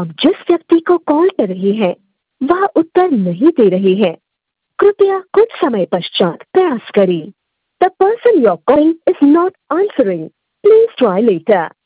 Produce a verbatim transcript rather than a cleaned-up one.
आप जिस व्यक्ति को कॉल कर रहे हैं वह उत्तर नहीं दे रहे हैं। कृपया कुछ समय पश्चात प्रयास करें। The person you are calling is not answering. Please try letter.